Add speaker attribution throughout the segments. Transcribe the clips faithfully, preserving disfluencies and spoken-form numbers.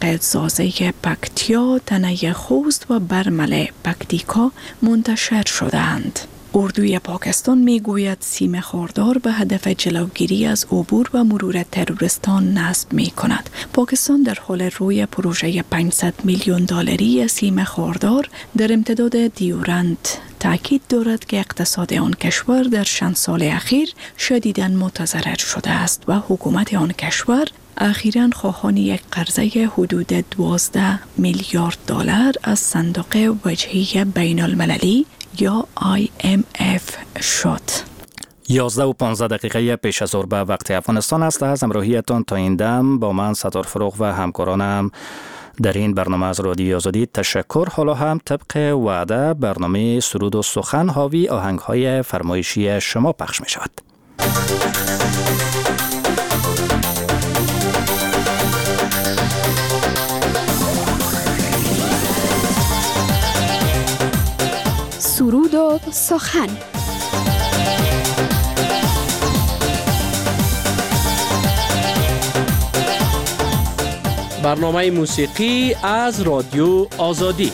Speaker 1: قزازه پکتیا، تنه خوست و برمل پکتیکا منتشر شدند. اردوی پاکستان می گوید سیم خاردار به هدف جلوگیری از عبور و مرور تروریستان نصب می کند. پاکستان در حال روی پروژه پانصد میلیون دلاری سیم خاردار در امتداد دیورند تاکید دارد که اقتصاد آن کشور در چند سال اخیر شدیداً متضرر شده است و حکومت آن کشور اخیراً خواهان یک قرضه حدود دوازده میلیارد دلار از صندوق وجهی بین المللی یا آی ام اف شد.
Speaker 2: یازده و پانزده دقیقه پیش از ظهر به وقت افغانستان است. از همراهیتان تا این دم با من ستار فروغ و همکارانم در این برنامه از رادیوی آزادی تشکر. حالا هم طبق وعده برنامه سرود و سخن حاوی آهنگ‌های فرمایشی شما پخش می شود.
Speaker 3: سرود و سخن.
Speaker 4: برنامه موسیقی از رادیو آزادی.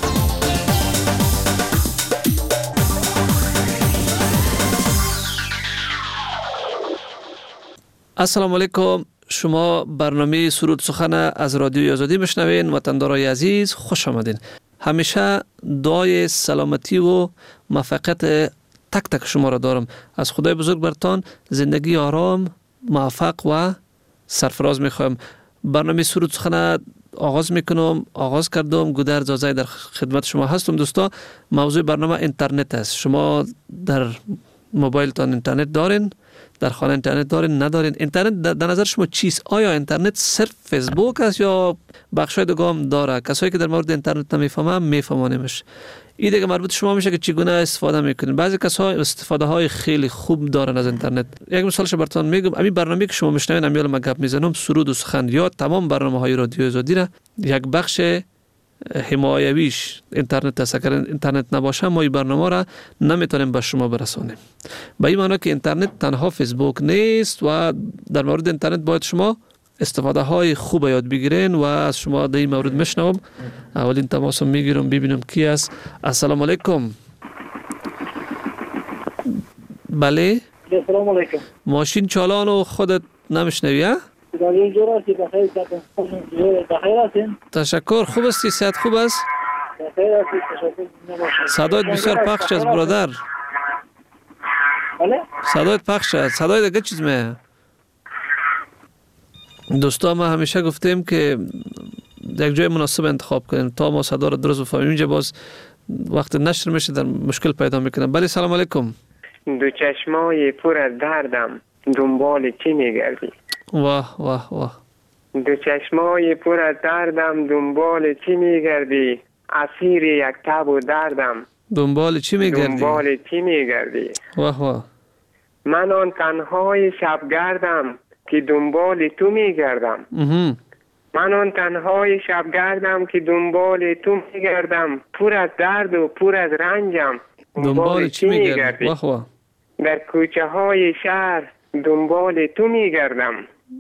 Speaker 4: السلام علیکم. شما برنامه سرود سخن از رادیو آزادی میشنوین. وطندارای عزیز خوش آمدین. همیشه دعای سلامتی و موفقیت تک تک شما را دارم. از خدای بزرگ برتان زندگی آرام، موفق و سرفراز میخوایم. برنامه سرود سخن آغاز میکنم. آغاز کردم. گودر زازای در خدمت شما هستم. دوستا، موضوع برنامه اینترنت است. شما در موبایلتان اینترنت دارین؟ در خانه اینترنت دارین؟ ندارین؟ اینترنت در نظر شما چیست؟ آیا اینترنت صرف فیسبوک است یا بخشای دیگه هم داره؟ کسایی که در مورد اینترنت نمیفهمن میفهمونیمش. این دیگه مربوط شما میشه که چگونه استفاده میکنین. بعضی کسا استفاده های خیلی خوب دارن از اینترنت. یک مثالش براتون میگم. همین برنامه‌ای که شما میشنوین، امیال ما گپ میزنم، سرود و سخن یا تمام برنامه‌های رادیو آزادی را یک بخش حمایویش اینترنت است. اگر اینترنت نباشه ما این برنامه را نمیتونیم به شما برسونیم. به این معنی که اینترنت تنها فیسبوک نیست و در مورد اینترنت باید شما استفاده های خوب یاد بگیرین و از شما در این مورد میشنوم. اولین تماس میگیرم ببینم کی است. السلام علیکم. بله.
Speaker 5: السلام علیکم.
Speaker 4: ماشین چالان و خودت نمیشنوی ها؟ تشکر. خوب استی؟ صحت خوب است؟ صدایت بسیار پخش است برادر. صدایت پخش است. صدای دیگه چیز میه؟ دوستا ما همیشه گفتیم که یک جای مناسب انتخاب کنیم تا ما صدا رو درست بفهمیم. اینجا باز وقت نشر میشه در مشکل پیدا میکنم. بله سلام علیکم.
Speaker 6: دو چشمای پر از دردم دنبال چی میگردی؟
Speaker 4: واه واه واه.
Speaker 6: دو چشمای پر از دردم دنبال چی میگردی؟ اسیر یک تب و دردم
Speaker 4: دنبال چی میگردی؟
Speaker 6: دنبال چی میگردی؟
Speaker 4: واه واه.
Speaker 6: من آن تنهای شبگردم که دنبال تو میگردم. من آن تنهای شبگردم که دنبال تو میگردم. پر از درد و پر از رنجم
Speaker 4: دنبال چی میگردی؟ واه واه.
Speaker 6: در کوچه های شهر دنبال تو میگردم.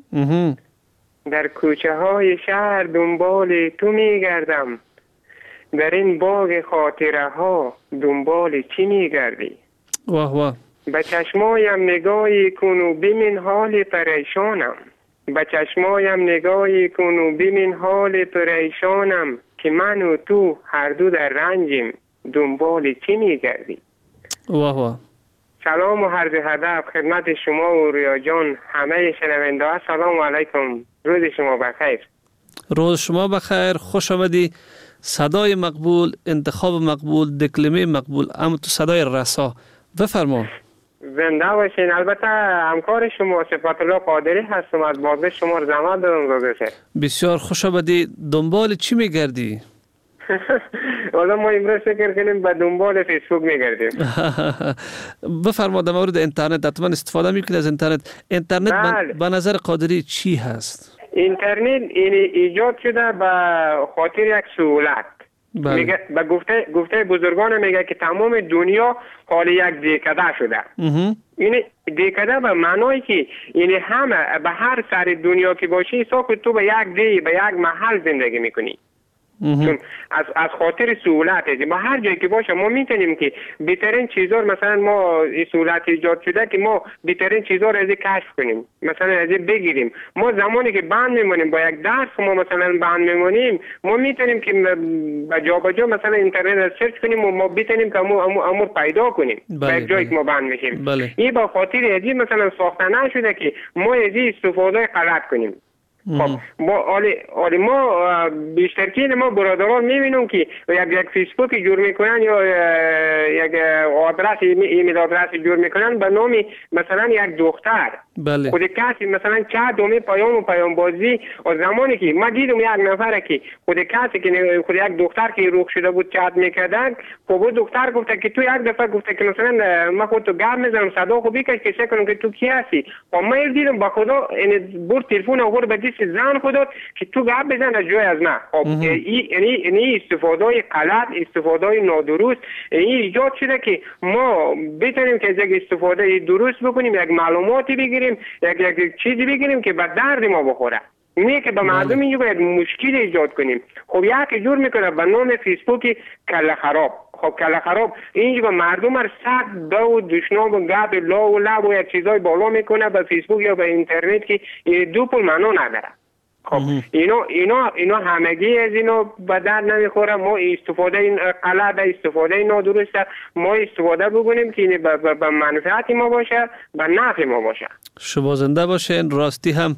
Speaker 6: در کوچه های شهر دنبال تو میگردم. در این باغ خاطره ها دنبال چی میگردی؟
Speaker 4: واه واه.
Speaker 6: به چشمایم نگاهی کن و ببین حال پریشانم. به چشمایم نگاهی کن و ببین حال پریشانم که من و تو هر دو در رنجیم دنبال چی میگردی؟
Speaker 4: واه واه.
Speaker 6: سلام و عرض ادب خدمت شما و رویا جان همه شنونده ها. سلام علیکم. روز شما بخیر.
Speaker 4: روز شما بخیر. خوش آمدی. صدای مقبول، انتخاب مقبول، دکلمه مقبول، اما تو صدای رسا. بفرما.
Speaker 6: زنده باشین. البته همکار شما صفت الله قادری هستم. از بازه شما رو زحمت دارم داده.
Speaker 4: بسیار خوش آمدی. دنبال چی میگردی؟
Speaker 6: والا ما امروز فکر کنیم به دنبال فیسبوک میگردیم.
Speaker 4: بفرما در مورد اینترنت حتما استفاده میکنی از اینترنت. اینترنت
Speaker 6: بله.
Speaker 4: به نظر قادری چی هست؟
Speaker 6: اینترنت این ایجاد شده به خاطر یک سهولت.
Speaker 4: بله.
Speaker 6: میگه به گفته گفته بزرگان میگه که تمام دنیا حال یک دهکده شده. این دیکده به معنایی که یعنی همه به هر سر دنیا که باشی حساب تو به یک دی به یک محل زندگی میکنی. چون از از خاطر سهولت با هر جایی که باشه ما میتونیم که بهترین چیزا مثلا ما این سهولت ایجاد شده که ما بهترین چیزا رو از کشف کنیم، مثلا از بگیریم. ما زمانی که بند میمونیم با یک درس ما مثلا بند میمونیم ما میتونیم که با جا با جا مثلا اینترنت سرچ کنیم و ما بتونیم که امور امور پیدا کنیم به جایی که ما بند میشیم. این با خاطر از مثلا ساخته نشده که ما از استفاده غلط کنیم. خب ما آلی, آلی ما بیشتر که ما برادران میبینیم که یک یک فیسبوک جور میکنن یا یک آدرس ایمیل آدرس جور میکنن به نام مثلا یک دختر.
Speaker 4: بله.
Speaker 6: خود کسی مثلا چه دومی پیام و پیام بازی و زمانی که ما دیدم یک نفر که خود کسی که خود یک دختر که روح شده بود چت میکردن، خب دختر گفته که تو یک دفعه گفته که مثلا ما خود تو گپ میزنم صدا خوب بکش که چک کنم که تو کی هستی. خب ما دیدم با خدا این بر تلفن آورد به دست زن خودت که تو گپ بزن از جای از من. خب یعنی این استفاده غلط، استفاده نادرست این ایجاد شده که ما بتونیم که از یک استفاده درست بکنیم، یک معلوماتی بگیریم، یک یک چیزی بگیریم که به درد ما بخوره، نه که به مردم اینجا یک مشکل ایجاد کنیم. خب یک جور میکنه به نام فیسبوک کله خراب. خب کله خراب اینجا به مردم هر صد دو دشنام و گپ لا و لب و یک چیزای بالا میکنه به فیسبوک یا به اینترنت که دو پول معنا نداره. خب اینا اینا اینا همگی از اینا به درد نمیخوره. ما استفاده این غلط استفاده نادرسته ما استفاده بکنیم که به منفعت ما باشه، به نفع ما باشه.
Speaker 4: شما زنده باشین. راستی هم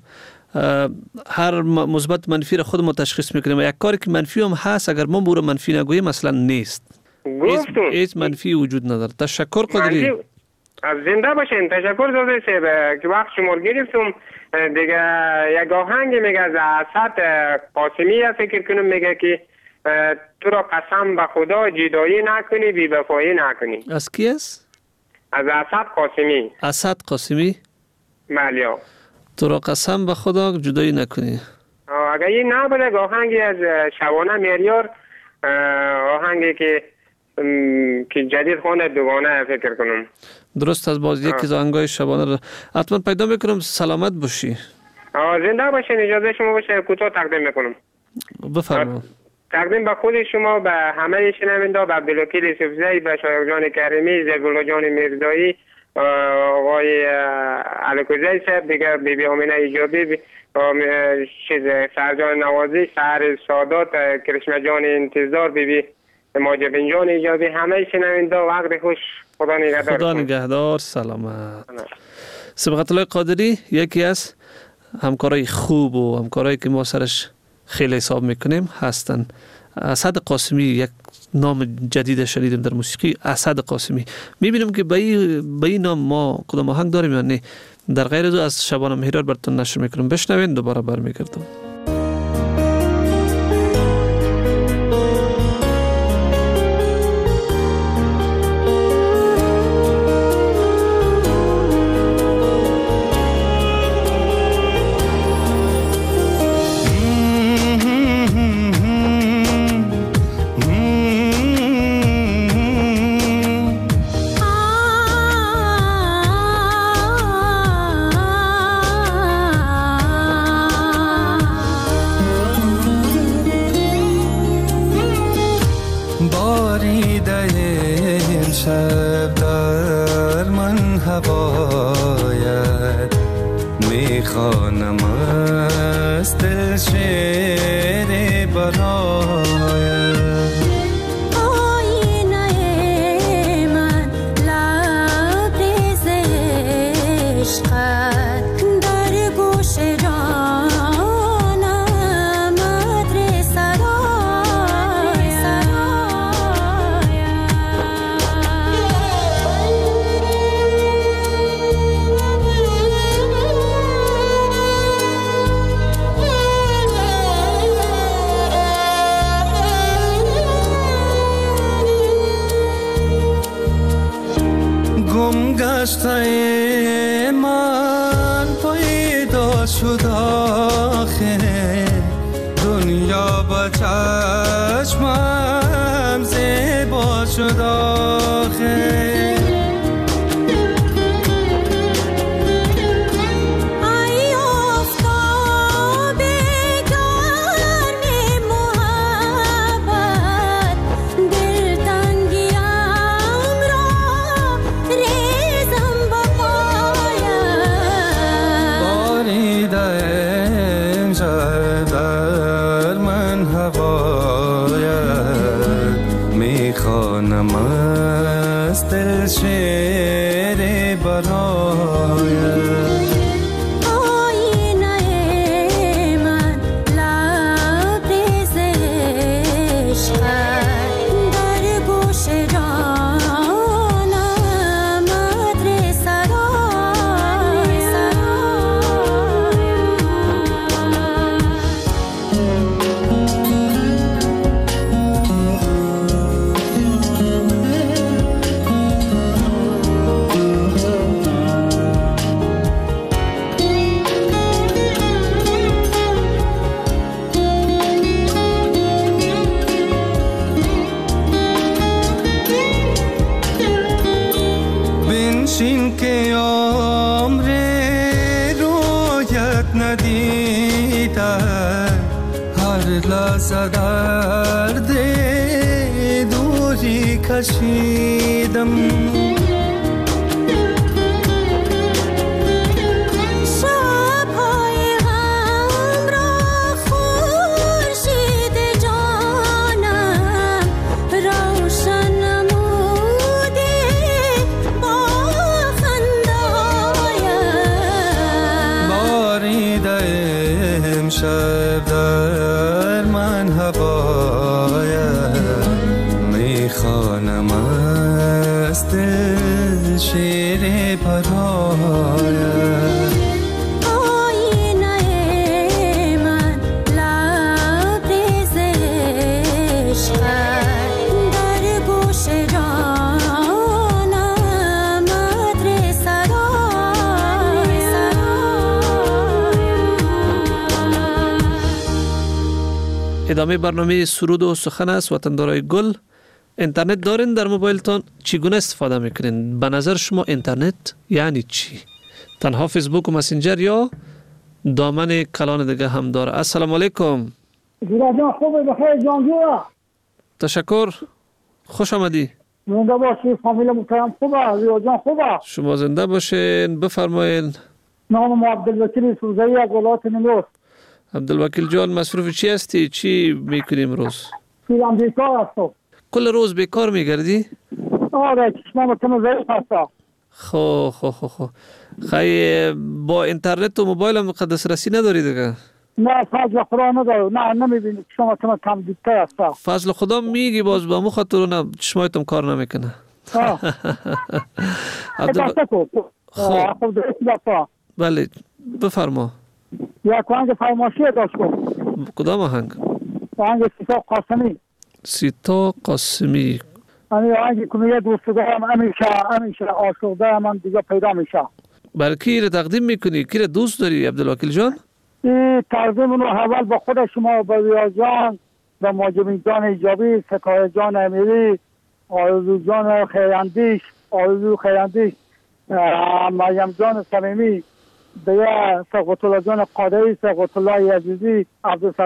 Speaker 4: هر مثبت منفی را خود ما تشخیص میکنیم. یک کاری که منفی هم هست اگر ما برو منفی نگوییم مثلا نیست.
Speaker 6: گفتم
Speaker 4: هیچ منفی وجود نداره. تشکر قدری.
Speaker 6: از زنده باشین. تشکر داده سه که وقت شما گرفتم. دیگه یک آهنگ میگه از اسد قاسمی فکر کنم میگه که تو را قسم به خدا جدایی نکنی بی وفایی نکنی.
Speaker 4: از کی است؟
Speaker 6: از اسد قاسمی.
Speaker 4: اسد قاسمی؟
Speaker 6: بله.
Speaker 4: تو را قسم به خدا جدایی نکنی.
Speaker 6: اگر این نبوده آهنگی از شبانه میریار، آهنگی که که جدید خانه دوگانه فکر کنم.
Speaker 4: درست از باز یکی از آهنگای شبانه رو حتما پیدا میکنم. سلامت باشی.
Speaker 6: زنده باشین. اجازه شما باشه کوتاه تقدیم میکنم.
Speaker 4: بفرمایید.
Speaker 6: تقدیم به خود شما، به همه شنوندا، به عبدالوکیل یوسفزئی، به شایق جان کریمی، زیبالله جان میرزایی، آقای علکوزی صاحب، دیگه بی بی امینه ایجابی، چیز سرجان نوازی، سهر سادات، کرشمه جان انتظار، بی بی ماجبین جان ایجابی، همه شنوندا وقت خوش. خدا نگهدار.
Speaker 4: خدا نگهدار. سلامت. سبقت الله قادری یکی از همکارای خوب و همکارایی که ما سرش خیلی حساب میکنیم هستن. اسد قاسمی یک نام جدید شنیدیم در موسیقی. اسد قاسمی. میبینیم که به این نام ما کدام آهنگ داریم یا نه. در غیر از از شبانه مهرار براتون نشر میکنم. بشنوین دوباره برمیگردم.
Speaker 5: میخوانم از دل شعر برایت. بنشین که عمر رویت ندیده، هر لحظه درد دوری کشیدم. شب در من هوایم میخوانم از دل شعر برایم.
Speaker 7: آینه من لبریز عشقت، در گوش جانم مدر سرای.
Speaker 4: ادامه برنامه سرود و سخن است. وطندارای گل، اینترنت دارین در موبایلتان؟ چگونه استفاده میکنین؟ به نظر شما اینترنت یعنی چی؟ تنها فیسبوک و مسنجر یا دامن کلان دیگه هم داره؟ السلام علیکم.
Speaker 8: زیرا جان خوبه؟ بخیر جان جویا.
Speaker 4: تشکر، خوش آمدی.
Speaker 8: زنده باشی، فامیل محترم خوبه؟ زیرا جان خوبه؟
Speaker 4: شما زنده باشین، بفرمایین.
Speaker 8: نام ما عبدالوکیل سوزایی از ولایت نیمروز.
Speaker 4: عبدالوکیل جان، مصروف چی هستی؟ چی میکنی امروز؟
Speaker 8: فیلم بیکار هستم.
Speaker 4: کل روز بیکار میگردی؟
Speaker 8: آره، چشمام کم ضعیف هستم.
Speaker 4: خو خو خو خو خیلی با اینترنت و موبایل هم دسترسی نداری دیگه؟
Speaker 8: نه، فضل خدا نداره. نه نمیبینی، چشمام کم کم دیده هستم.
Speaker 4: فضل خدا میگی باز با مو خاطر نه چشمایتم کار نمیکنه.
Speaker 8: خب
Speaker 4: بله بفرما.
Speaker 8: یک آهنگ فرمایشی داشت کن.
Speaker 4: کدام آهنگ؟
Speaker 8: آهنگ سیتا قاسمی.
Speaker 4: سیتا قاسمی.
Speaker 8: آنی آهنگی که میگه دوستگاهم همیشه همیشه عاشقده من دیگه پیدا میشه.
Speaker 4: برای کی رو تقدیم میکنی؟ کی رو دوست داری عبدالوکیل جان؟
Speaker 8: این تقدیم رو اول با خود شما، با ویا جان، با ماجمی جان ایجابی، سکای جان امیری، آرزو جان خیراندیش، آرزو خیراندیش، مریم جان صمیمی، دیگه سقط الله جان قادری، سقط الله عزیزی، عبدالستار.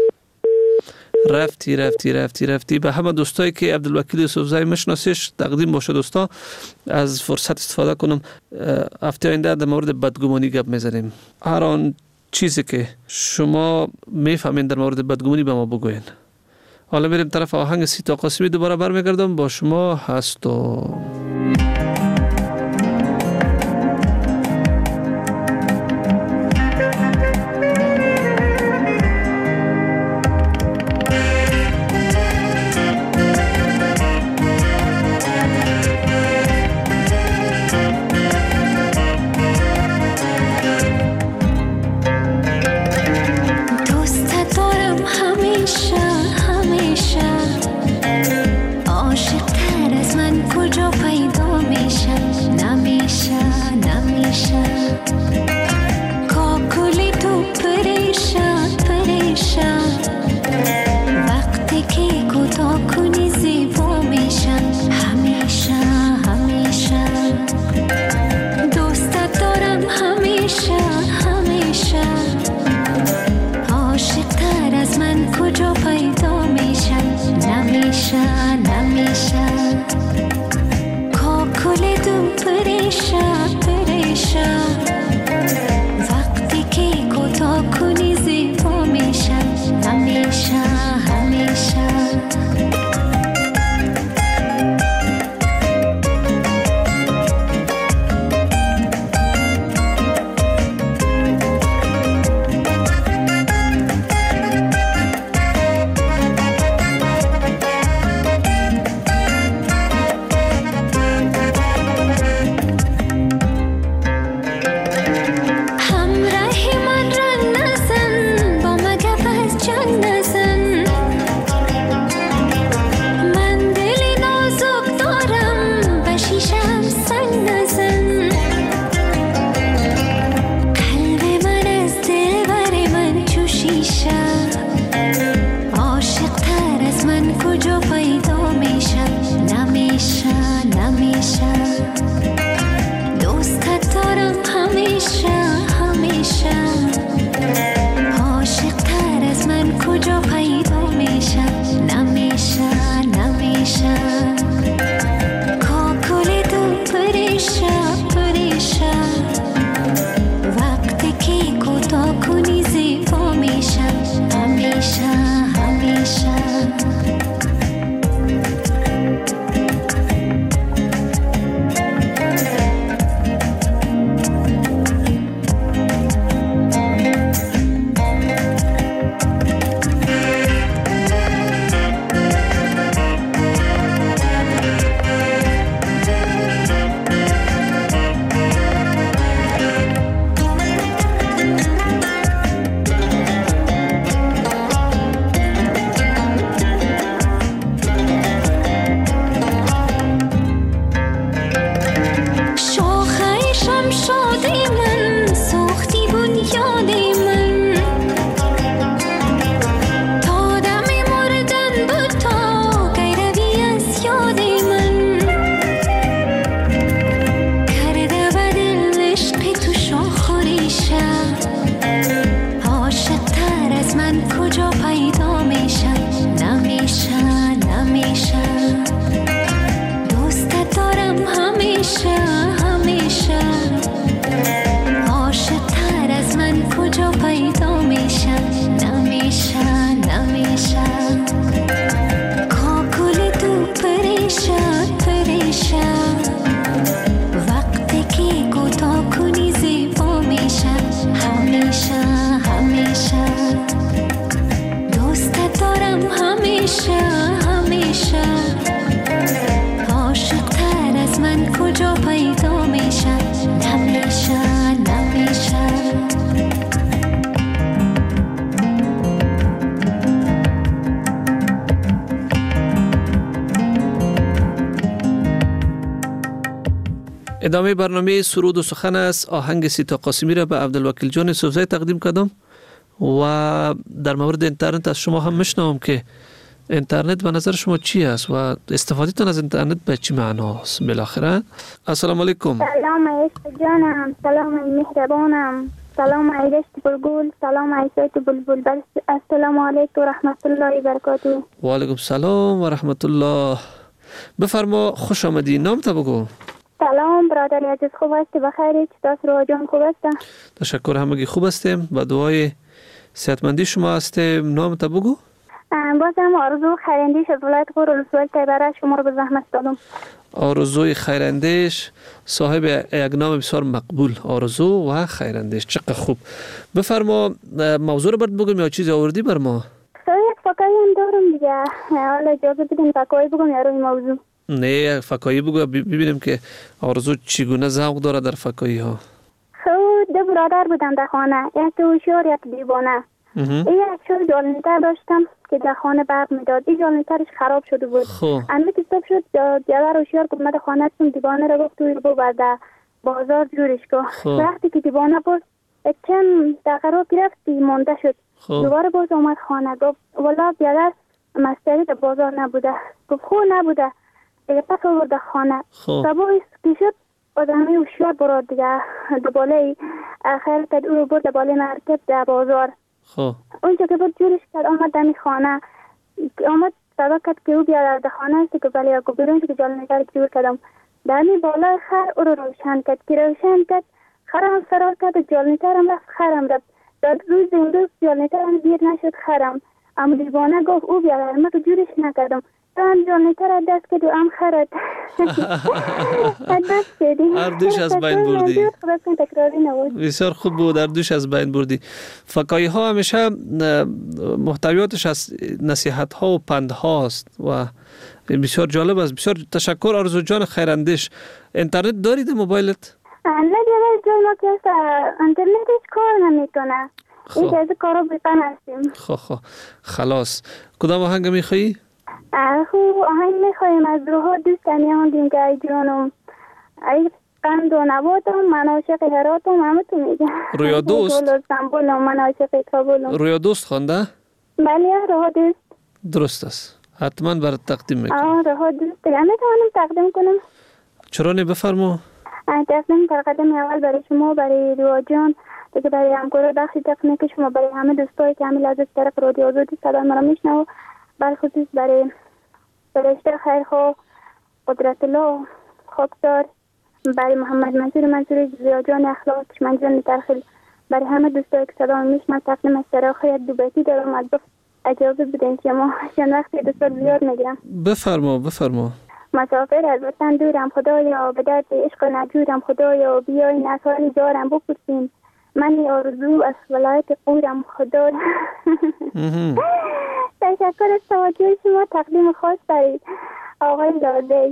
Speaker 4: رفتی رفتی رفتی رفتی به همه دوستایی که عبدالوکیل سوزایی مشناسیش تقدیم باشه. دوستا از فرصت استفاده کنم، هفته آینده در مورد بدگمانی گپ میزنیم. هر آن چیزی که شما میفهمین در مورد بدگمانی به ما بگوین. حالا میریم طرف آهنگ سیتا قاسمی، دوباره برمیگردم با شما هستم.
Speaker 7: عاشق تر از من کجا پیدا کجا پیدا میشه نمیشه نمیشه دوستت دارم همیشه همیشه عاشق تر از من کجا پیدا میشه نمیشه نمیشه کاکل تو پریشه پریشه وقتی که کوتاه کنی زیبا میشه همیشه همیشه
Speaker 4: ادامه برنامه سرود و سخن است. آهنگ سیتا قاسمی را به عبدالوکیل جان یوسفزی تقدیم کردم و در مورد اینترنت از شما هم میشنوم که اینترنت به نظر شما چی است و استفاده تان از اینترنت به چی معناست بالاخره؟ السلام علیکم.
Speaker 9: سلام عشق جانم، سلام مهربانم، سلام عیدشت بلگل، سلام عیسیت بلبل، السلام علیکم و رحمت الله و برکاته.
Speaker 4: و علیکم سلام و رحمت الله. بفرما، خوش آمدی. نام تا بگو.
Speaker 9: سلام برادر عزیز، خوب هستی؟ بخیری؟ چطور روح جان خوب است؟
Speaker 4: تشکر، همگی خوب هستیم. با دعای صحتمندی شما هستیم. نام تا بگو.
Speaker 9: بازم آرزو خیراندیش از ولایت غور ولسوالی تیبره شما رو به زحمت دادم.
Speaker 4: آرزوی خیراندیش، صاحب یک نام بسیار مقبول، آرزو و خیراندیش. چقدر خوب. بفرما موضوع رو برد بگم یا چیزی آوردی بر ما؟
Speaker 9: یک فکایی هم دارم دیگه، حالا اجازه بدین فکایی بگم یا روی موضوع؟
Speaker 4: نه، فکایی بگو ببینیم که آرزو چگونه ذوق داره در فکایی ها.
Speaker 9: خود دو برادر بودم در خانه، یک هوشیار یک دیوانه. این یک شور جالنیتر داشتم که در خانه برق میداد. این جالنیترش خراب شده بود. اما که صبح شد دیگر هوشیار که اومد خانه چون دیوانه رو گفت توی رو بعد بازار جورش که وقتی که دیوانه بود چند دقیقه رو گرفتی مونده شد. دوباره باز اومد خانه گفت والا بیادر مستری در بازار نبوده. گفت خو نبوده دیگه پس آورده خانه. صبح که شد آدمی هوشیار براد دیگه دوباره خیلی که او رو برد بالا مرکب در بازار.
Speaker 4: خب
Speaker 9: اونجا که بود جورش کرد آمد دمی خانه، آمد صدا کرد که او بیاد در خانه است که بله اگه بیرون که جالنیتر جور کردم. دمی بالای خر او رو روشن کرد که روشن کرد خرم فرار کرد و جالنیتر هم رفت خرم رفت. داد روز این روز جالنیتر هم گیر نشد خرم، اما دیوانه گفت او بیاد من که جورش نکردم. هم جالنیتر دست کردی و هم خرد دست کردی
Speaker 4: هر دوش از بین بردی. بسیار خوب بود، هر دوش از بین بردی. فکایی ها همیشه محتویاتش از نصیحت ها و پند هاست و بسیار جالب است. بسیار تشکر آرزو جان خیراندیش. اینترنت دارید موبایلت؟
Speaker 9: نه دیگه جای ما که اینترنتش کار نمیکنه. این که از کارو بیپن هستیم.
Speaker 4: خب خب خلاص. کدام آهنگ میخوایی؟
Speaker 9: خوب آهنگ میخوایم از روح دوست دمیان که ای جانم ای قند و نباتم من عاشق هراتم همه تو میگم.
Speaker 4: رویا دوست؟
Speaker 9: من عاشق کابلم.
Speaker 4: رویا دوست خوانده؟
Speaker 9: بله روح دوست.
Speaker 4: درست است. حتما برات تقدیم میکنم.
Speaker 9: آره ها دوست دارم. میتونم تقدیم کنم؟
Speaker 4: چرا نه، بفرما.
Speaker 9: تقدیم در قدم اول برای شما، برای روا جان، دیگه برای همکار بخش تکنیک شما، برای همه دوستایی که همین لحظه طرف رادیو آزادی صدا مرا میشنو، بالخصوص برای فرشته خیرخواه قدرت الله خاکدار، برای محمد منصور منصوری، زیا جان اخلاق، منجان ترخیل، برای همه دوستایی که صدا میشنو تقدیم استراخه دو بیتی دارم. از اجازه بدین که ما چند وقتی دوست زیاد میگیرم.
Speaker 4: بفرما بفرما.
Speaker 9: مسافر از وطن دورم خدایا، به درد عشق نجورم خدایا، بیاین از حال جارم بپرسین، من آرزو از ولایت قورم خدایا. تشکر از توجه شما. تقدیم خاص برای آقای لاده.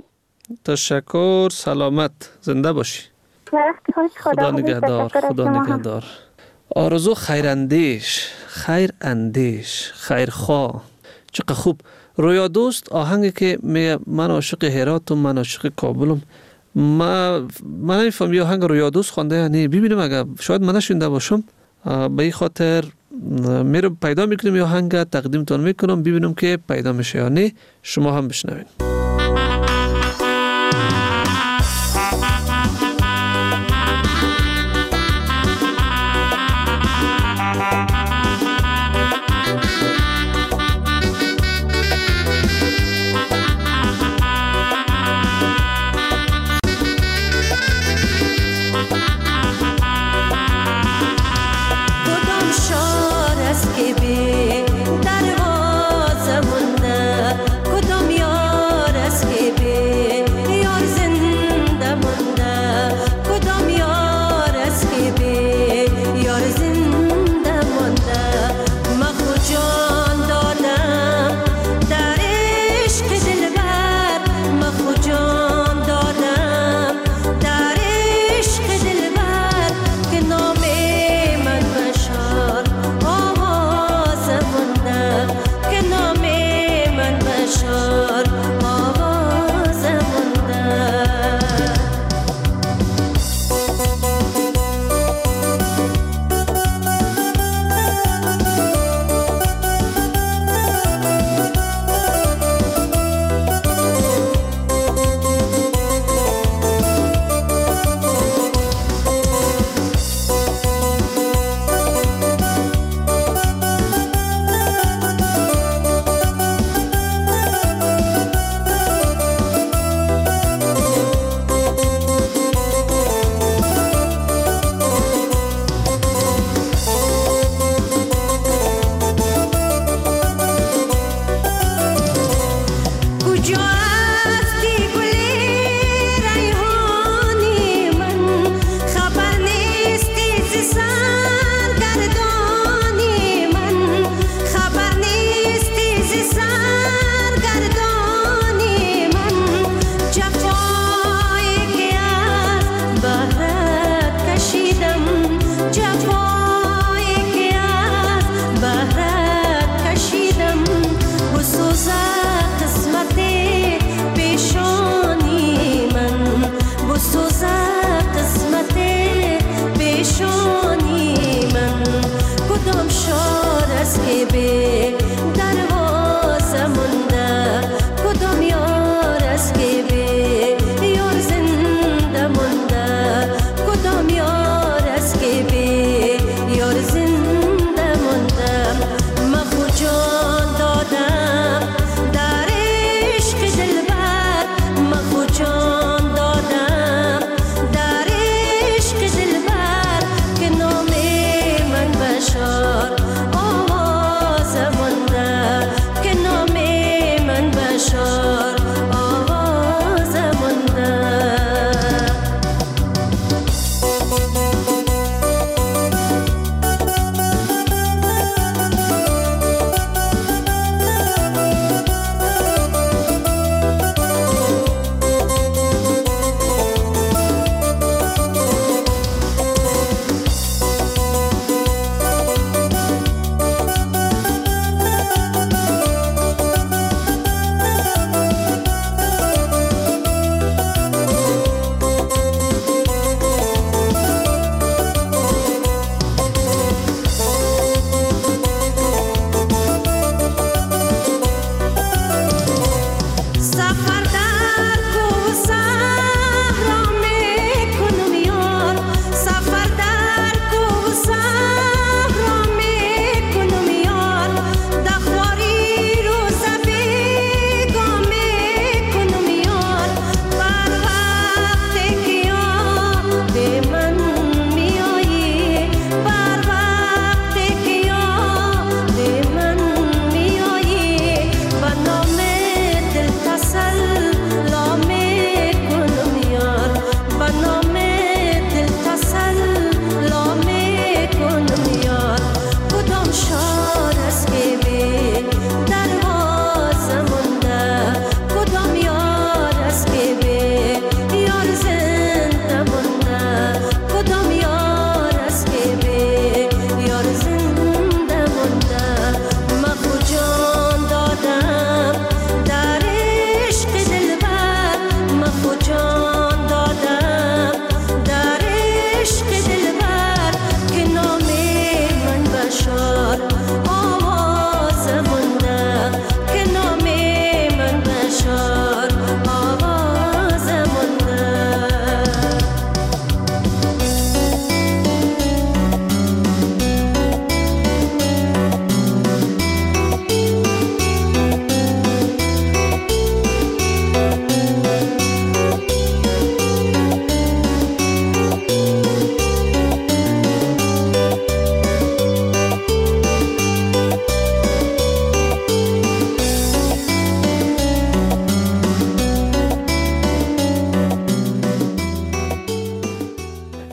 Speaker 4: تشکر، سلامت، زنده باشی.
Speaker 9: وقت خوش. خدا,
Speaker 4: خدا نگهدار. خدا نگهدار. آرزو خیراندیش، خیر اندیش، خیرخواه. چقدر خوب. رویا دوست آهنگی که میگه من عاشق هراتم، من عاشق کابلم. ما من نمیفهم یه آهنگ رویا دوست خوانده یا نه. ببینیم اگه شاید من نشونده باشم. به این خاطر میرم پیدا میکنم یه آهنگ تقدیمتون میکنم، ببینیم که پیدا میشه یا نه. شما هم بشنوین.
Speaker 7: قسمت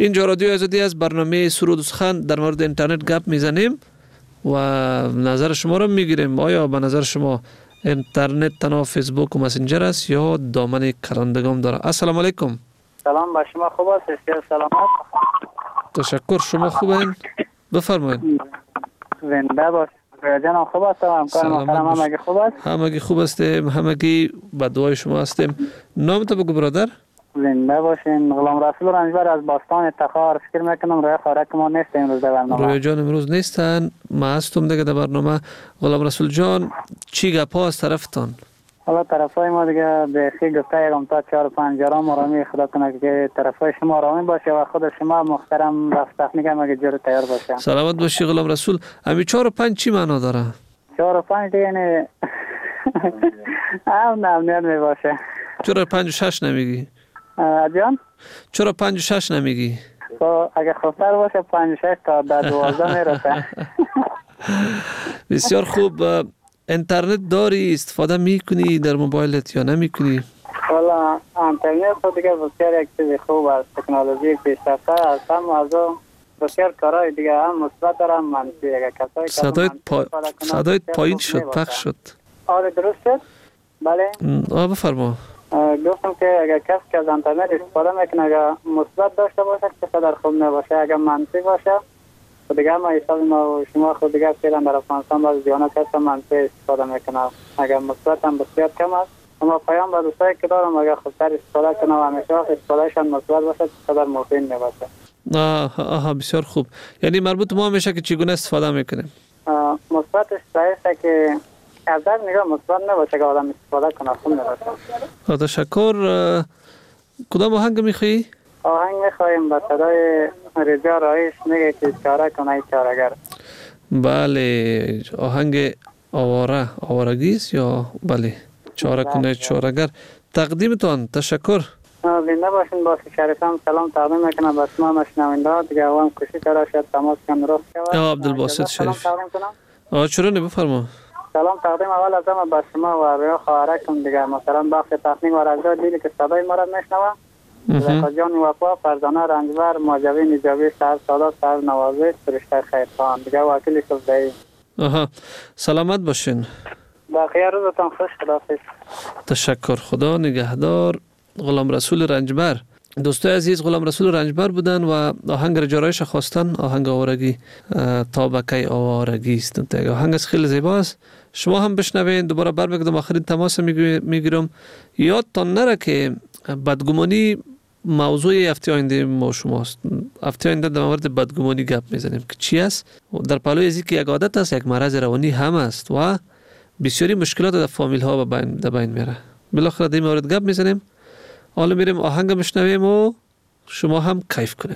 Speaker 4: اینجا رادیو آزادی از برنامه سرود و سخن در مورد اینترنت گپ میزنیم و نظر شما رو میگیریم. آیا به نظر شما اینترنت تنها فیسبوک و مسنجر است یا دامن کرندگان داره؟ السلام علیکم.
Speaker 10: سلام با شما، خوب است؟ بسیار سلامت.
Speaker 4: تشکر، شما خوبین؟ بفرمایید.
Speaker 10: زنده باش. جناب خوب است؟ همکار محترم همگی خوب است؟
Speaker 4: همگی خوب هستیم، همگی به دعای شما هستیم. نام تو بگو برادر.
Speaker 10: زنده باشین. غلام رسول رنجبر از باستان تخار. فکر میکنم روی خارک ما نیست امروز در برنامه.
Speaker 4: روی جان امروز نیستن، ما هستم دیگه در برنامه. غلام رسول جان چی گپا از طرفتان؟
Speaker 10: حالا طرفای ما دیگه بیخی گفته یکم تا چهار پنج جرام آرامی خدا کنه که طرفای شما آرامی باشه و خود شما محترم رفت تخنیک هم اگه جور تیار باشه.
Speaker 4: سلامت باشی غلام رسول. امی چهار و پنج چی معنا داره؟
Speaker 10: چهار و پنج دیگه نه هم نمیاد می باشه.
Speaker 4: چرا پنج و شش نمیگی؟
Speaker 10: جان؟
Speaker 4: چرا پنج و شش نمیگی؟
Speaker 10: خب اگه خوبتر باشه پنج و شش تا در دوازده میرسه.
Speaker 4: بسیار خوب. اینترنت داری، استفاده میکنی در موبایلت یا نمیکنی؟
Speaker 10: والا اینترنت خود دیگه بسیار یک چیز خوب است. تکنولوژی پیشرفته است، هم از اون بسیار کارهای دیگه هم مثبت هم منفی. اگه کسایی که
Speaker 4: صدایت پا... صدایت پایین شد، پخش شد.
Speaker 10: آره درست شد؟ بله.
Speaker 4: آه بفرما.
Speaker 10: گفتم که اگر کسی که از اینترنت استفاده میکنه اگر مثبت داشته باشه که چقدر خوب نباشه، اگر منفی باشه خود دیگه ما حساب ما و شما خود دیگه فعلا در افغانستان باز دیانت هست منفی استفاده میکنه. اگر مثبت هم بسیار کم است. اما پیام به دوستایی که دارم اگر خوبتر استفاده کنه و همیشه استفادهشان مثبت باشه چقدر مفید نباشه.
Speaker 4: آه آه بسیار خوب. یعنی مربوط ما میشه که چگونه استفاده میکنیم.
Speaker 10: مثبتش صحیحه که از در نگاه مثبت نباشه که آدم استفاده کنه خوب نباشه.
Speaker 4: تشکر. کدام آهنگ میخوایی؟
Speaker 10: آهنگ میخوایم با صدای رضا رایش میگه که چاره کنه ای چاره‌گر.
Speaker 4: بله آهنگ آواره آوارگی است یا بله چاره کنه چاره‌گر. تقدیمتان تشکر.
Speaker 10: زنده باشین. با شریفم سلام تقدیم میکنم به شما مشنونده دیگه. هم کوشش کرده شاید تماس کم درست شود.
Speaker 4: عبدالباسط شریف. آ چرا نه بفرما.
Speaker 10: سلام تقدیم اول از همه به شما و به خواهرکم دیگه مثلا بخش تخنیک و رضا دیدی که صدای ما را میشنوه. زکا جان وفا، فرزانه رنجبر، ماجوی نجابی، شهر سادات، شهر نوازی، فرشته خیرخان دیگه وکیل صفدهی.
Speaker 4: آها سلامت باشین.
Speaker 10: بقیه روزتان خوش. خداحافظ.
Speaker 4: تشکر. خدا نگهدار. غلام رسول رنجبر. دوستای عزیز غلام رسول رنجبر بودن و آهنگ را جارایش خواستن. آهنگ آوارگی تابکی آوارگی است. آهنگ خیلی زیباست. شما هم بشنوین. دوباره برمیگردم آخرین تماس میگیرم. یادتان نره که بدگمانی موضوع هفته آینده ما شماست. هفته آینده در مورد بدگمانی گپ میزنیم که چی است. در پهلوی ازی که یک عادت است یک مرض روانی هم است و بسیاری مشکلات در فامیل ها به بین در بین میره. بالاخره در این مورد گپ میزنیم. حالا میریم آهنگ میشنویم و شما هم کیف کنین.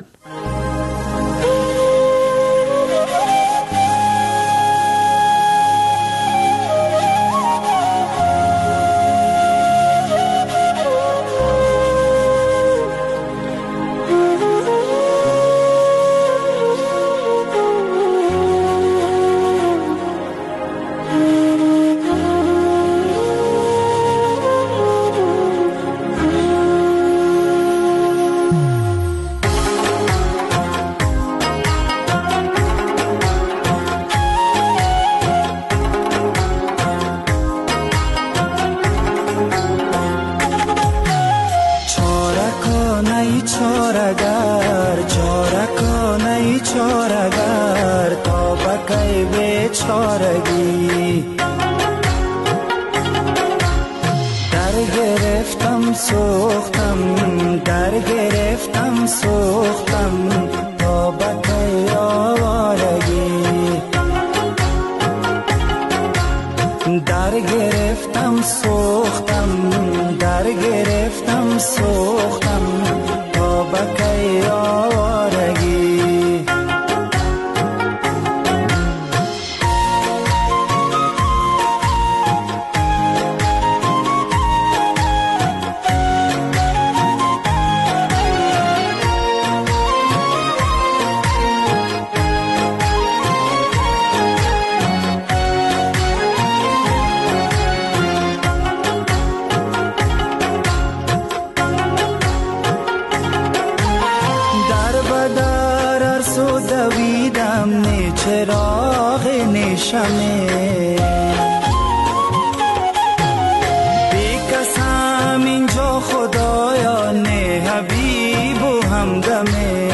Speaker 5: همدمه بیکسم اینجا خدایان حبیب و همدمه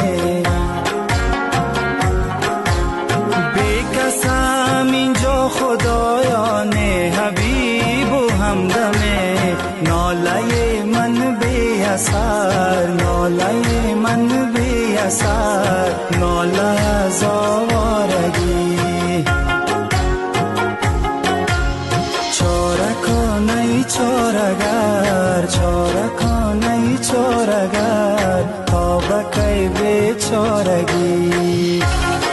Speaker 5: بیکسم اینجا خدایان حبیب و همدمه ناله من بی اثر ناله من بی اثر ناله از آوارگی چاره کنه چارگر چاره کنه چارگر تا بکی بیچارگی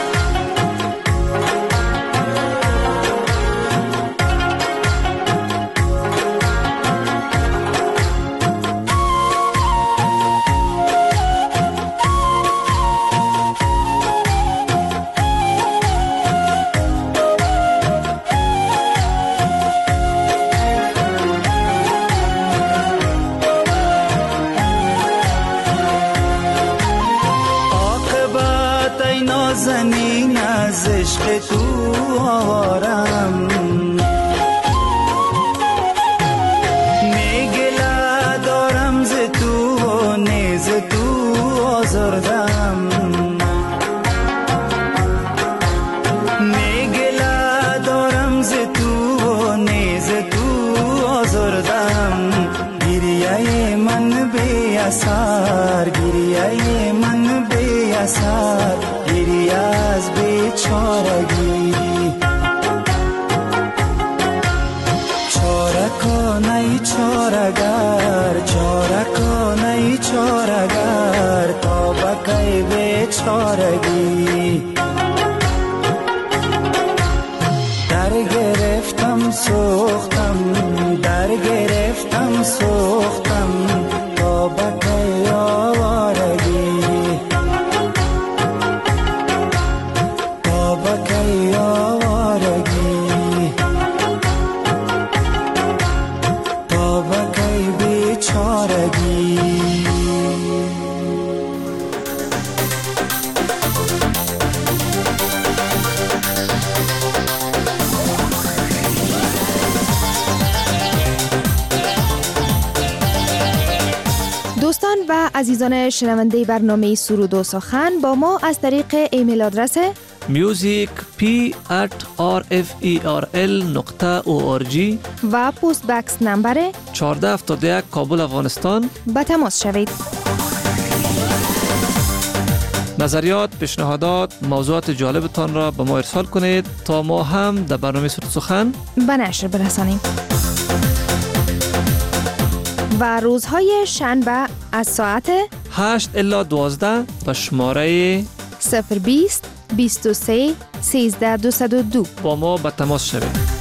Speaker 5: زنین از عشق تو آوارم میگله دارم ز تو و نیز تو آزردم میگله دارم ز تو و نیز تو آزردم گریه من بی اثر گریه من بی اثر گریه از بیچارگی چاره کنه چارگر چاره کنه چارگر تا بکی بیچارگی در گرفتم سوختم در گرفتم سوختم تا بکی آوارگی بکی آوارگی تا بکی بیچارگی
Speaker 11: دوستان و عزیزان شنونده برنامه سرود و سخن با ما از طریق ایمیل آدرس
Speaker 4: music p at r f e r l نقطه او آر جی
Speaker 11: و پست بکس نمبر
Speaker 4: چهارده هفتاد و یک کابل افغانستان
Speaker 11: به تماس شوید.
Speaker 4: نظریات، پیشنهادات، موضوعات جالبتان را به ما ارسال کنید تا ما هم در برنامه سرود سخن
Speaker 11: به نشر برسانیم. و روزهای شنبه از ساعت
Speaker 4: هشت الی دوازده به شماره
Speaker 11: صفر بیست بیست و سه سیزده دویست و دو
Speaker 4: با ما به تماس شوید.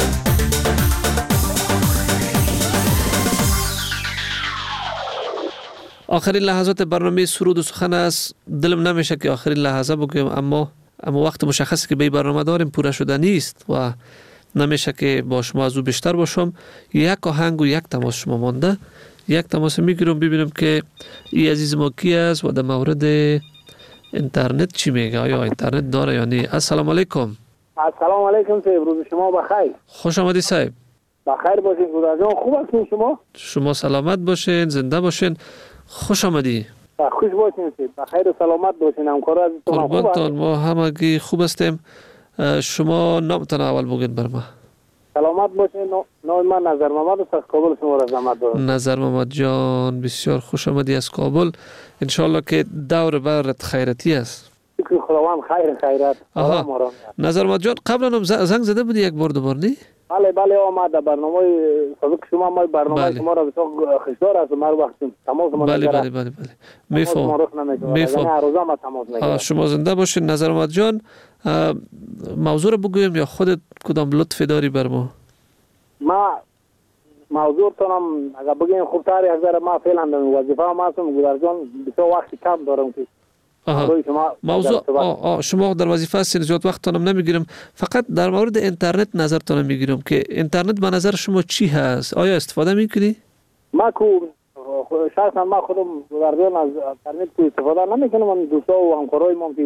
Speaker 4: آخرین لحظات برنامه سرود و سخن است. دلم نمیشه که آخرین لحظه بگم، اما اما وقت مشخصی که به برنامه داریم پوره شده نیست و نمیشه که با شما از او بیشتر باشم. یک آهنگ و یک تماس شما مانده. یک تماس میگیرم ببینم که این عزیز ما کی است و در مورد اینترنت چی میگه، آیا اینترنت داره یا نه. السلام علیکم.
Speaker 12: السلام علیکم صاحب، روز شما بخیر.
Speaker 4: خوش آمدید صاحب.
Speaker 12: بخیر باشین خدا جان. خوب هستین شما؟
Speaker 4: شما سلامت باشین، زنده باشین. خوش آمدی.
Speaker 12: خوش باشین صاحب، بخیر و سلامت باشین. همکارا عزیزتون خوب
Speaker 4: هستن؟ ما همگی خوب هستیم. شما نامتون اول بگید بر ما.
Speaker 12: سلامت باشین. نام من نظر محمد است، از کابل شما را زحمت دارم.
Speaker 4: نظر محمد جان بسیار خوش آمدی از کابل. ان شاء الله که دور برت خیرتی است.
Speaker 12: شکر خداوند، خیر خیرات.
Speaker 4: آها. نظر محمد جان قبلا هم زنگ زده بودی یک بار دوبار نی؟
Speaker 12: بله بله آمد در برنامه سابق شما، ما برنامه بله. شما را بسیار خوشدار است. ما وقت تماس ما
Speaker 4: بله بله بله بله میفهم میفهم. شما زنده باشین. نظر محمد جان موضوع رو بگویم یا خودت کدام لطفی داری بر ما؟
Speaker 12: ما موضوع تونم اگر بگیم خوب تاری از ما فعلا در وظیفه ما هستم گذار جان بسیار وقتی کم دارم که
Speaker 4: شما موضوع آه آه شما در وظیفه هستین، زیاد وقتتونم نمیگیرم. فقط در مورد اینترنت نظرتون میگیرم که اینترنت به نظر شما چی هست؟ آیا استفاده میکنی؟
Speaker 12: ما کو شخصا ما خودم گذار جان از اینترنت کو استفاده نمیکنم. من دوستا و همکارای ما که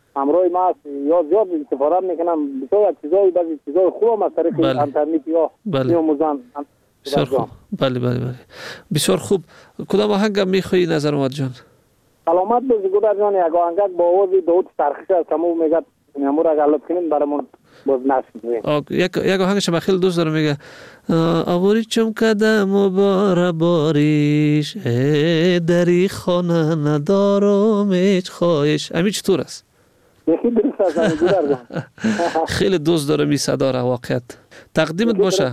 Speaker 12: همراه ما یا زیاد استفاده میکنم، بسیار چیزای بعضی چیزای خوب از طریق اینترنت یا میآموزم.
Speaker 4: بسیار خوب. بله بله بله. بسیار خوب. کدام آهنگ میخوایی نظر اومد جان؟
Speaker 12: سلامت باشی گودر جان. یک آهنگ با آواز داوود سرخش است که مو میگه امور اگر لطف کنین برامون باز نشید.
Speaker 4: یک یک آهنگش من خیلی دوست دارم، میگه آوری چم کدم و بار باریش دری خانه ندارم هیچ خواهش. همین چطور است؟
Speaker 12: یکی درست است گودر جان.
Speaker 4: خیلی دوست دارم این صدا را. واقعیت تقدیمت باشه.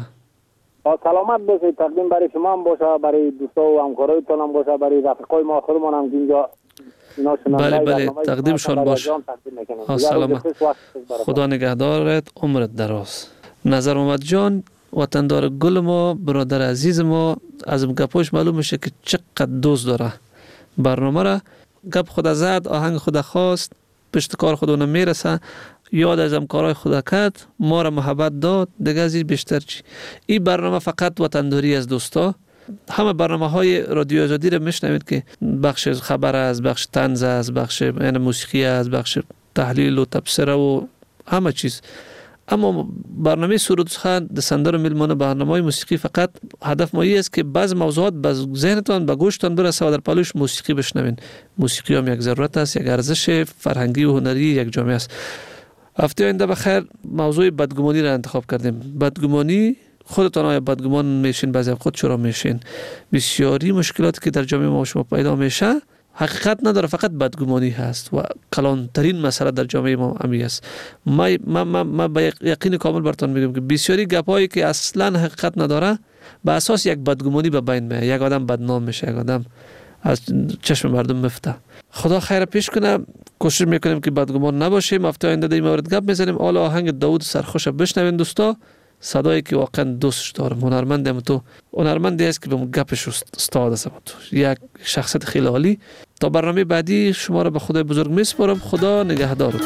Speaker 12: سلامت باشید. تقدیم برای شما هم باشه، برای دوستا و همکارایتون هم باشه، برای رفیقای ما خودمون هم که اینجا اینا شنونده.
Speaker 4: بله بله تقدیمشان باشه. سلامت. خدا نگهدارت، عمرت دراز. نظر اومد جان وطندار گل ما، برادر عزیز ما، از گپاش معلوم میشه که چقدر دوست داره برنامه را. گپ خدا زد، آهنگ خدا خواست، پشت کار خودمون میرسه، یاد از همکارای خدا کرد، ما را محبت داد، دیگه از این بیشتر چی؟ این برنامه فقط وطنداری از دوستا. همه برنامه های رادیو آزادی را میشنوید که بخش خبر است، بخش طنز است، بخش یعنی موسیقی است، بخش تحلیل و تبصره و همه چیز. اما برنامه سرود سخن دسندار میلمانه برنامه موسیقی فقط هدف ما است که بعض موضوعات به ذهنتان به گوشتان برسه و در پلوش موسیقی بشنوین. موسیقی هم یک ضرورت است، یک ارزش فرهنگی و هنری یک جامعه است. هفته آینده بخیر موضوع بدگمانی را انتخاب کردیم. بدگمانی، خودتان آیا بدگمان میشین؟ بعضی خود چرا میشین؟ بسیاری مشکلاتی که در جامعه ما شما پیدا میشه حقیقت نداره، فقط بدگمانی هست و کلانترین مسئله در جامعه ما امی است. ما ما ما, ما با یقین کامل براتون میگم که بسیاری گپایی که اصلا حقیقت نداره به اساس یک بدگمانی به بین میاد. یک آدم بدنام میشه، یک آدم از چشم مردم مفته. خدا خیر پیش کنه. کوشش میکنیم که بدگمان نباشیم. هفته آینده در این مورد گپ میزنیم. حالا آهنگ داوود سرخوش بشنوین دوستا. صدایی که واقعا دوستش دارم. هنرمندم تو. هنرمندی است که به گپش استاد است تو. یک شخصیت خیلی عالی. تا برنامه بعدی شما را به خدای بزرگ میسپارم. خدا نگهدارتون.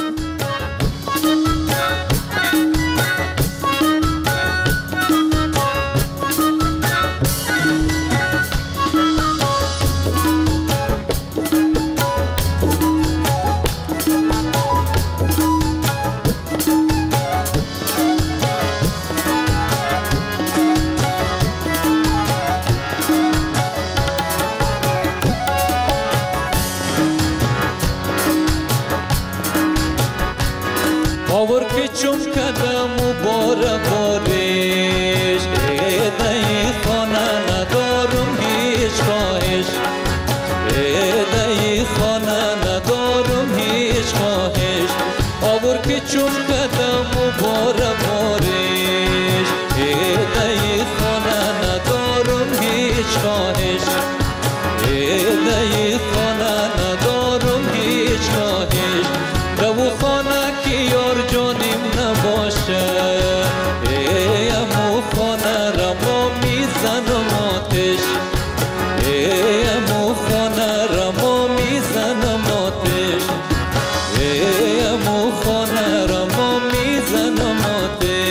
Speaker 13: آور که چون کدم و بار بارش ایدهی خانه ندارم هیچ خواهش ایدهی خانه ندارم هیچ خواهش آور که چون کدم و بار بارش ایدهی خانه ندارم هیچ خواهش ایدهی خانه ندارم هیچ خواهش دو خانه که یار جانیم نباشه ایمو خانه را ما میزنم آتش ایمو خانه را ما میزنم آتش ایمو خانه را ما میزنم آتش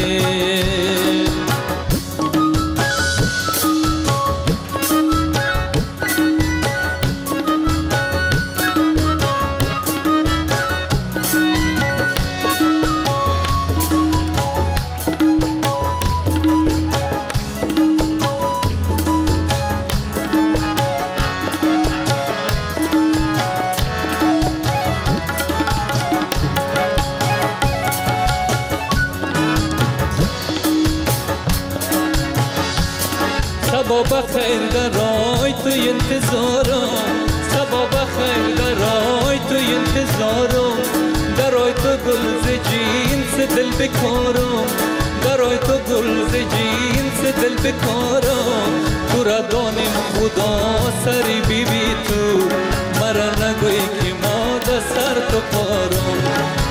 Speaker 13: سبا بخیر درای تو انتظارم سبا بخیر درای تو انتظارم درای تو گل ز جینس دل بکارم درای تو گل ز جینس دل بکارم تو را دانم خدا سری بی بی تو مرا نگوی که ما در سر تو پارم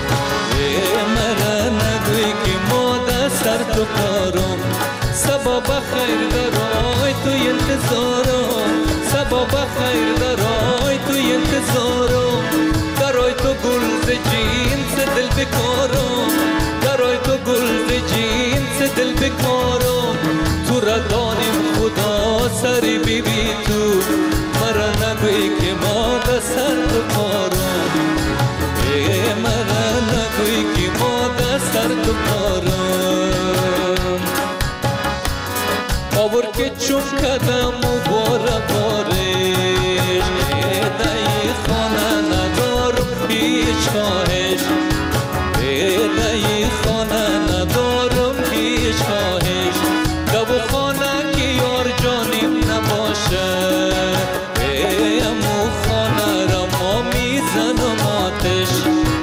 Speaker 13: مرا نگوی که ما در سر تو پارم سبا بخیر درای تو انتظارم سبا بخیر درای تو انتظارم درای تو گل ز جینس دل بکارم درای تو گل ز جینس دل بکارم تو را دانم خدا سری بی بی تو مرا نگوی که ما در سر تو پارم چون کدم و باره بارش ایدهی خانه ندارم هیچ خواهش ایدهی خانه ندارم هیچ خواهش دو خانه که یار جانیم نباشه ایمو خانه را ما میزنم آتش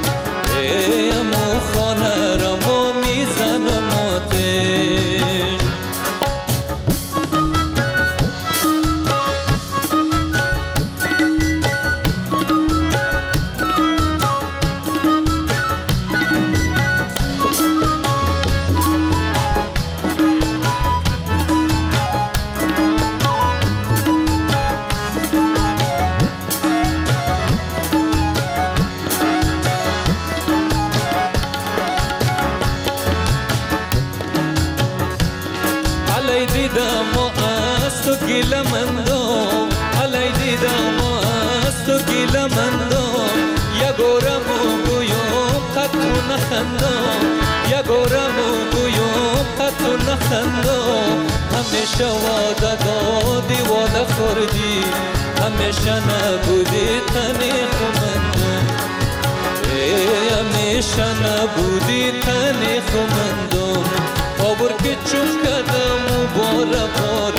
Speaker 13: ایمو خانه را ما میزنم آتش علی دیدم و از تو گیله مندم علی دیدم و از تو گیله مندم یگورم و گویم قطع نخندم یگورم و گویم قطع نخندم همیشه وعده دادی وعده خوردی همیشه نبودی تنی خمندم همیشه نبودی تنی خمندم آبر که چون کدم و باره باره